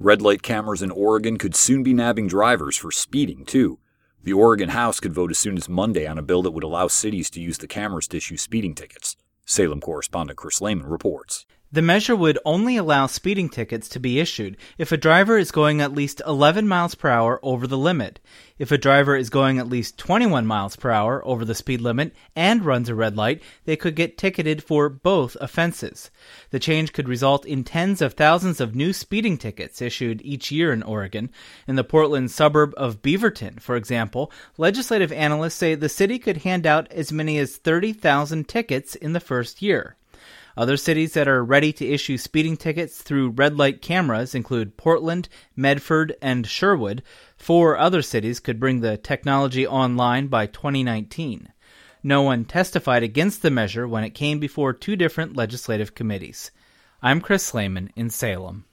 Red light cameras in Oregon could soon be nabbing drivers for speeding, too. The Oregon House could vote as soon as Monday on a bill that would allow cities to use the cameras to issue speeding tickets. Salem correspondent Chris Lehman reports. The measure would only allow speeding tickets to be issued if a driver is going at least 11 miles per hour over the limit. If a driver is going at least 21 miles per hour over the speed limit and runs a red light, they could get ticketed for both offenses. The change could result in tens of thousands of new speeding tickets issued each year in Oregon. In the Portland suburb of Beaverton, for example, legislative analysts say the city could hand out as many as 30,000 tickets in the first year. Other cities that are ready to issue speeding tickets through red light cameras include Portland, Medford, and Sherwood. 4 other cities could bring the technology online by 2019. No one testified against the measure when it came before 2 different legislative committees. I'm Chris Lehman in Salem.